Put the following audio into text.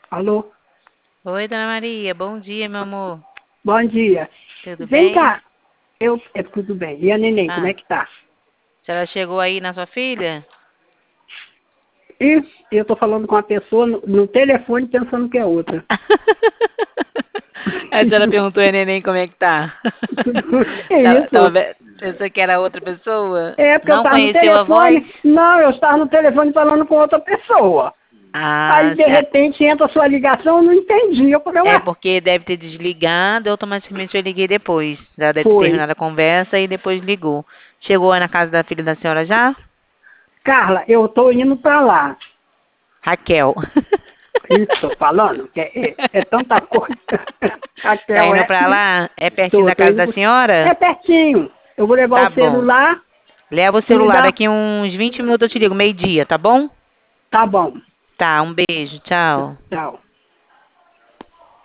Alô? Oi, Dona Maria, bom dia, meu amor. Bom dia. Tudo Vem bem? cá. Tudo bem. E a neném, como é Ah, que tá? a senhora chegou aí na sua filha? E eu tô falando com uma pessoa no telefone pensando que é outra. A senhora perguntou a neném como é que tá. É Tava isso. pensando que era outra pessoa? É porque eu Não estava no conheceu a voz? telefone. Não, eu estava no telefone falando com outra pessoa. Aí, Ah, de repente, entra a sua ligação, eu não entendi. Eu falei, é ué, porque deve ter desligado, automaticamente eu liguei depois. Já deve ter foi. terminado a conversa e depois ligou. Chegou aí na casa da filha da senhora já? Carla, eu tô indo pra lá. Raquel. Isso, tô falando, que é tanta coisa. Tá Raquel, indo pra lá? É pertinho da tô casa indo da é senhora? pertinho. Eu vou levar Tá o bom. celular, Leva o tu me celular, dá. daqui uns 20 minutos eu te ligo, meio-dia, tá bom? Tá bom. Tá, um beijo, tchau. Tchau.